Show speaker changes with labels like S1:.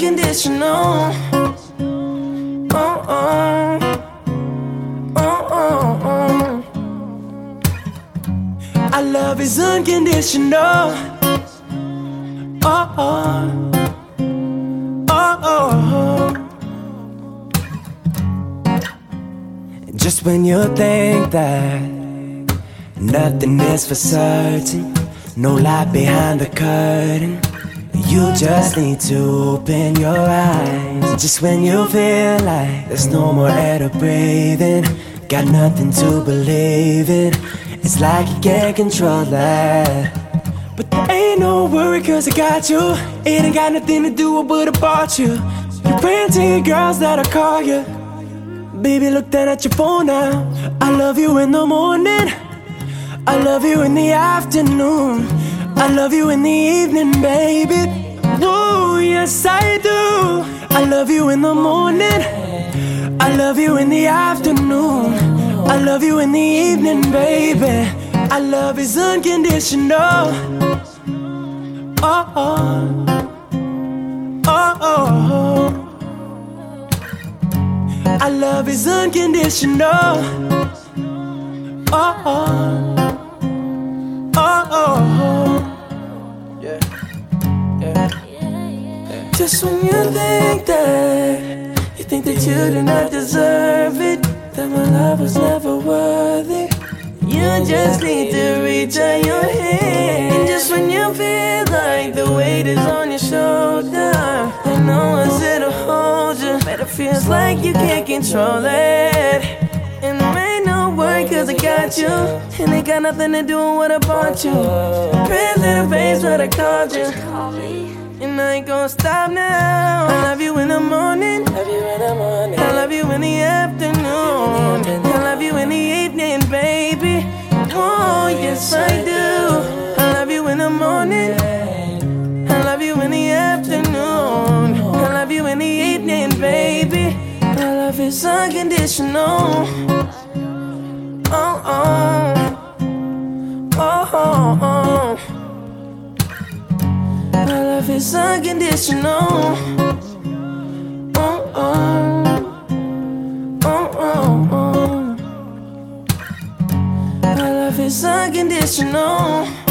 S1: unconditional. Oh, oh. Oh, oh, oh. Our love is unconditional. Oh, oh. Oh, oh. Just when you think that nothing is for certain, no light behind the curtain, you just need to open your eyes. Just when you feel like there's no more air to breathe in, got nothing to believe in, it's like you can't control that. But there ain't no worry cause I got you. It ain't got nothing to do with what I bought you. You're praying to your girls that'll call you. Baby, look down at your phone now. I love you in the morning, I love you in the afternoon, I love you in the evening, baby. Oh, yes I do. I love you in the morning, I love you in the afternoon, I love you in the evening, baby. Our love is unconditional. Oh, oh. Oh, oh. Our love is unconditional. Oh, oh. Oh, oh. Yeah. Yeah. Just when you think that you do not deserve it, that my love was never worthy, you just need to reach out your hand. And just when you feel like the weight is on your shoulder and no one's there to hold you, but it feels like you can't control it. And there ain't no worry cause I got you, and it got nothing to do with what I bought you. Pretty little face what I called you, and I ain't gonna stop now. I love you in the morning, I love you in the afternoon, I love you in the evening, baby. Oh, yes I do. I love you in the morning, I love you in the afternoon, I love you in the evening, baby. Our love is unconditional. Oh, oh. Oh, oh, oh. Our love is unconditional. Oh, oh. Oh, oh, oh. Our love is unconditional.